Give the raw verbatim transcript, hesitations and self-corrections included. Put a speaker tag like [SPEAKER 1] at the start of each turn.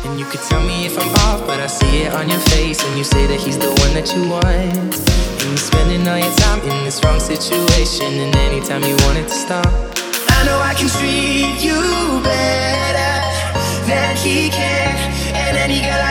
[SPEAKER 1] And you could tell me if I'm off, but I see it on your face when you say that he's the one that you want. And you're spending all your time in this wrong situation, and anytime you want it to stop. I know I can treat you better than he can, and then he got